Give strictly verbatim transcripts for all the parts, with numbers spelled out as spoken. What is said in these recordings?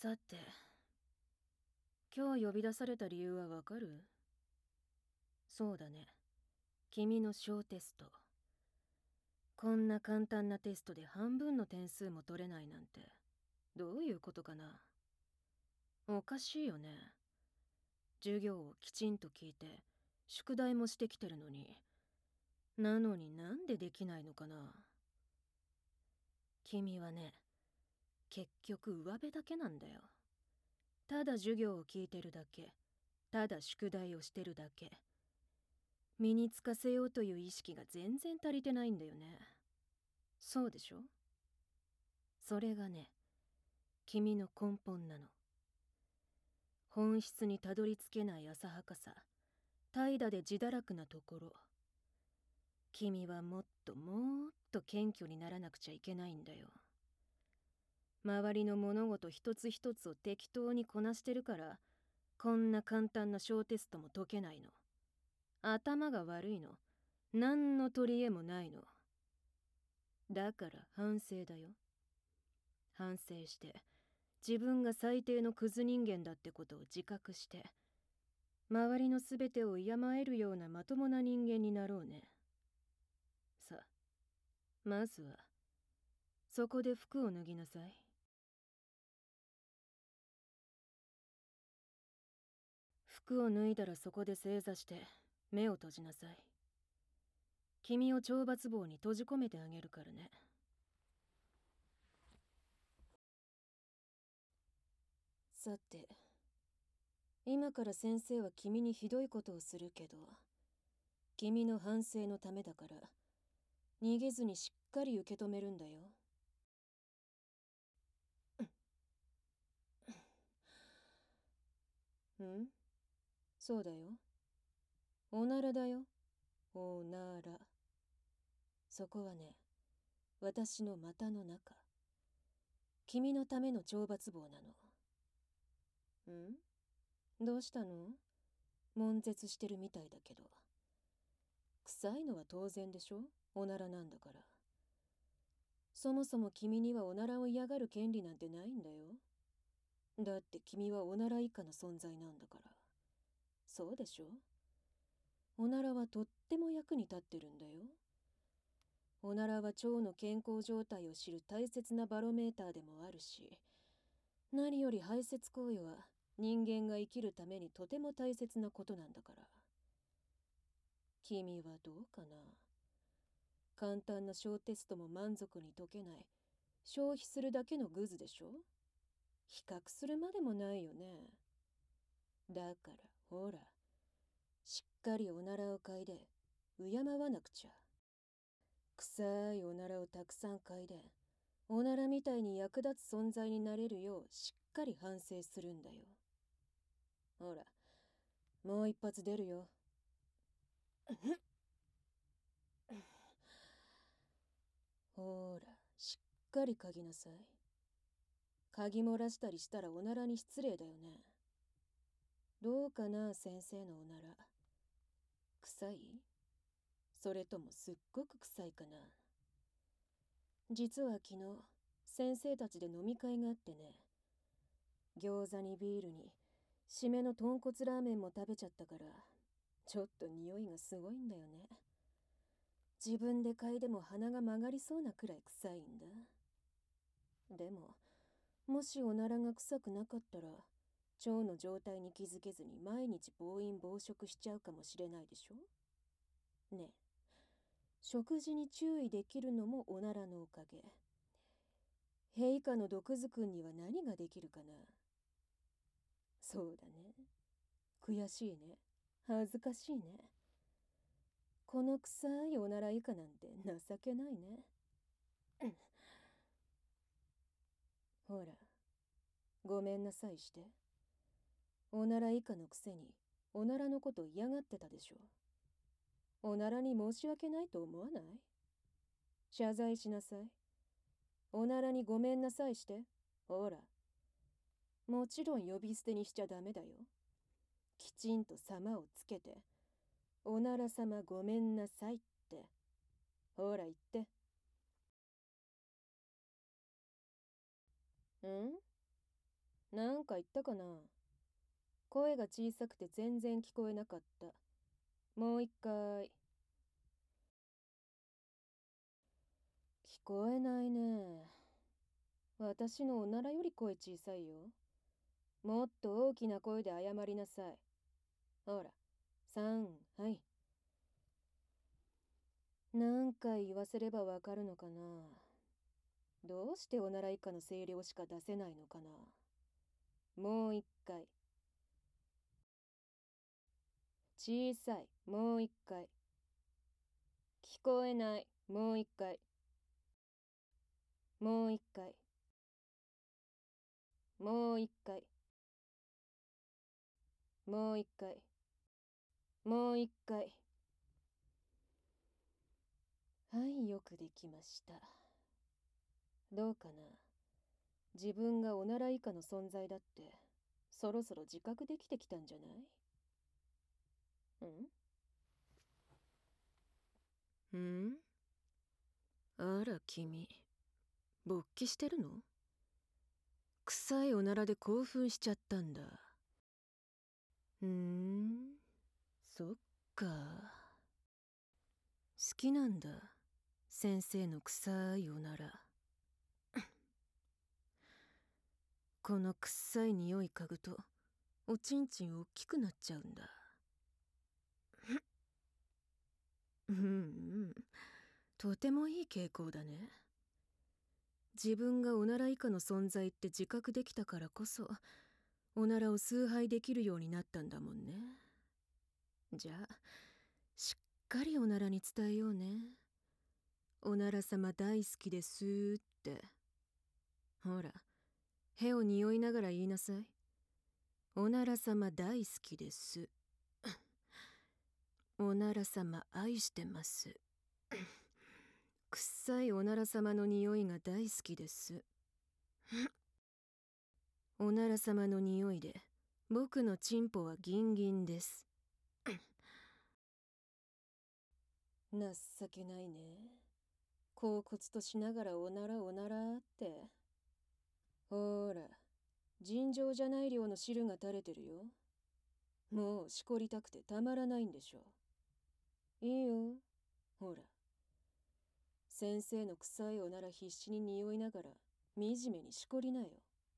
さて、今日呼び出された理由はわかる？そうだね。君の小テスト。こんな簡単なテストで半分の点数も取れないなんて、どういうことかな？おかしいよね。授業をきちんと聞いて、宿題もしてきてるのに、なのになんでできないのかな？君はね、結局上辺だけなんだよ。ただ授業を聞いてるだけ。ただ宿題をしてるだけ。身につかせようという意識が全然足りてないんだよね。そうでしょ？それがね、君の根本なの。本質にたどり着けない浅はかさ、怠惰で自堕落なところ。君はもっともっと謙虚にならなくちゃいけないんだよ。周りの物事一つ一つを適当にこなしてるから、こんな簡単な小テストも解けないの。頭が悪いの。何の取り柄もないの。だから反省だよ。反省して、自分が最低のクズ人間だってことを自覚して、周りのすべてを敬えるようなまともな人間になろうね。さあ、まずは、そこで服を脱ぎなさい。服を脱いだらそこで正座して、目を閉じなさい。君を懲罰房に閉じ込めてあげるからね。さて、今から先生は君にひどいことをするけど、君の反省のためだから、逃げずにしっかり受け止めるんだよ。ん？そうだよ。おならだよ。おなら。そこはね、私の股の中。君のための懲罰棒なの。ん？どうしたの？悶絶してるみたいだけど。臭いのは当然でしょ？おならなんだから。そもそも君にはおならを嫌がる権利なんてないんだよ。だって君はおなら以下の存在なんだから。そうでしょ？おならはとっても役に立ってるんだよ。おならは腸の健康状態を知る大切なバロメーターでもあるし、何より排泄行為は人間が生きるためにとても大切なことなんだから。君はどうかな？簡単な小テストも満足に解けない、消費するだけのグズでしょ？比較するまでもないよね。だからほら、しっかりおならを嗅いで敬わなくちゃ。臭いおならをたくさん嗅いで、おならみたいに役立つ存在になれるようしっかり反省するんだよ。ほら、もう一発出るよ。ほら、しっかり嗅ぎなさい。嗅ぎ漏らしたりしたらおならに失礼だよね。どうかな、先生のおなら。臭い？それともすっごく臭いかな。実は昨日、先生たちで飲み会があってね。餃子にビールに、締めの豚骨ラーメンも食べちゃったから、ちょっと匂いがすごいんだよね。自分で嗅いでも鼻が曲がりそうなくらい臭いんだ。でも、もしおならが臭くなかったら、腸の状態に気づけずに毎日暴飲暴食しちゃうかもしれないでしょ？ねえ、食事に注意できるのもおならのおかげ。陛下の毒図君には何ができるかな？そうだね。悔しいね。恥ずかしいね。この臭いおなら以下なんて情けないね。ほら、ごめんなさいして。おなら以下のくせに、おならのこと嫌がってたでしょ。おならに申し訳ないと思わない？謝罪しなさい。おならにごめんなさいして。ほら。もちろん呼び捨てにしちゃダメだよ。きちんと様をつけて、おなら様ごめんなさいって。ほら言って。ん？ なんか言ったかな。声が小さくて全然聞こえなかった。もう一回。聞こえないね。私のおならより声小さいよ。もっと大きな声で謝りなさい。ほら、さん、はい。何回言わせればわかるのかな。どうしておなら以下の声量しか出せないのかな。もう一回。小さい。もう一回。聞こえない。もう一回。もう一回。もう一回。もう一回。もう一回。はい、よくできました。どうかな。自分がおなら以下の存在だってそろそろ自覚できてきたんじゃない？んんあら君、勃起してるの？臭いおならで興奮しちゃったんだ。ふーん、そっか。好きなんだ、先生の臭いおなら。この臭い匂い嗅ぐとおちんちん大きくなっちゃうんだ。うんうん、とてもいい傾向だね。自分がおなら以下の存在って自覚できたからこそおならを崇拝できるようになったんだもんね。じゃあしっかりおならに伝えようね。おなら様大好きですーって。ほら、へを匂いながら言いなさい。おなら様大好きです。おなら様愛してます。臭いおなら様の匂いが大好きです。おなら様の匂いで僕のチンポはギンギンです。情けないね。恍惚としながらおならおならって。ほら、尋常じゃない量の汁が垂れてるよ。もうしこりたくてたまらないんでしょ。いいよ。ほら。先生の臭いおなら必死に匂いながら惨めにしこりなよ。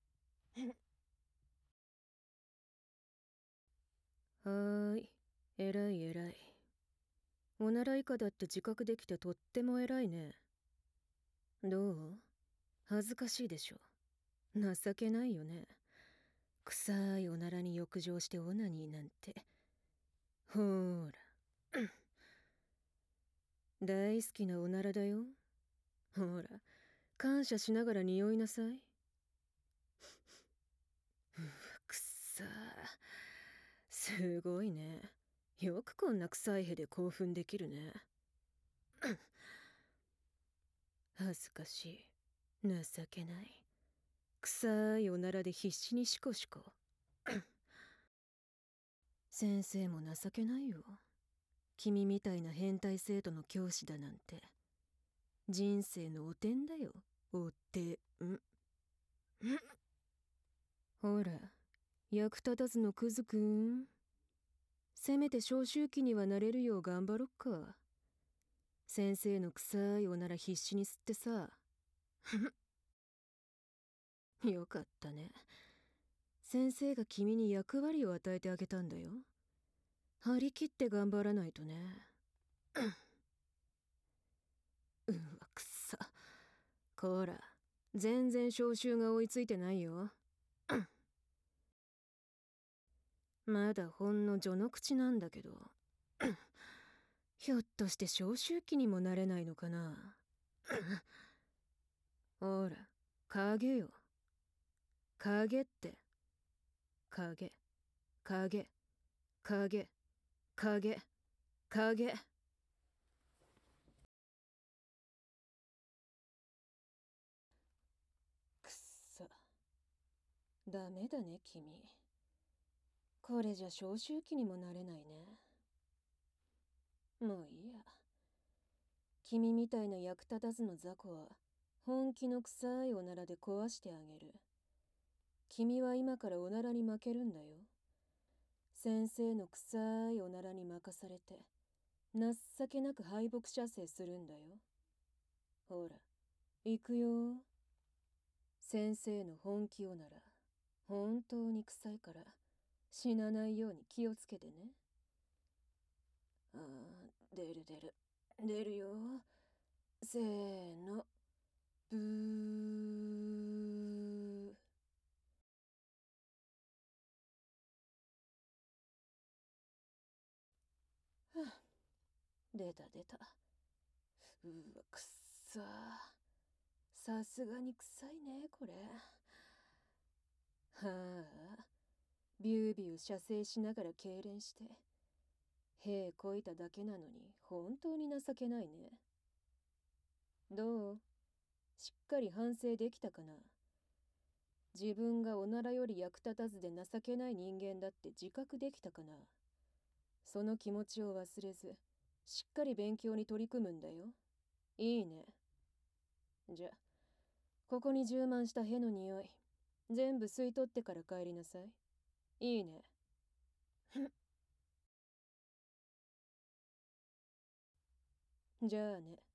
はーい。えらいえらい。おなら以下だって自覚できてとっても偉いね。どう？恥ずかしいでしょ。情けないよね。臭いおならに浴場してオナニーなんて。ほーら。大好きなおならだよ。ほら、感謝しながら匂いなさい。うわ、くっさー。すごいね。よくこんな臭い屁で興奮できるね。恥ずかしい。情けない。臭いおならで必死にシコシコ。先生も情けないよ。君みたいな変態生徒の教師だなんて。人生の汚点だよ。汚点。ほら、役立たずのクズくん。せめて召集機にはなれるよう頑張ろっか。先生の臭いおなら必死に吸ってさ。よかったね。先生が君に役割を与えてあげたんだよ。張り切って頑張らないとね。うわ、くっさ。こら、全然召集が追いついてないよ。まだほんの序の口なんだけど。ひょっとして召集機にもなれないのかな。ほら、影よ。影って。影、影、影、影、影。くっさ。ダメだね、君。これじゃ召集機にもなれないね。もういいや。君みたいな役立たずの雑魚は本気の臭いおならで壊してあげる。 君は今からおならに負けるんだよ。先生の臭いおならに任されて、情けなく敗北射精するんだよ。ほら、行くよ。先生の本気おなら、本当に臭いから、死なないように気をつけてね。ああ、出る出る。出るよ。せーの。ブー。はあ、出た出た。うわ、くっさー。さすがに臭いね、これ。はあ、ビュービュー射精しながら痙攣して。兵こいただけなのに本当に情けないね。どう？しっかり反省できたかな？自分がおならより役立たずで情けない人間だって自覚できたかな？その気持ちを忘れず、しっかり勉強に取り組むんだよ。いいね。じゃ、ここに充満した屁の匂い、全部吸い取ってから帰りなさい。いいね。じゃあね。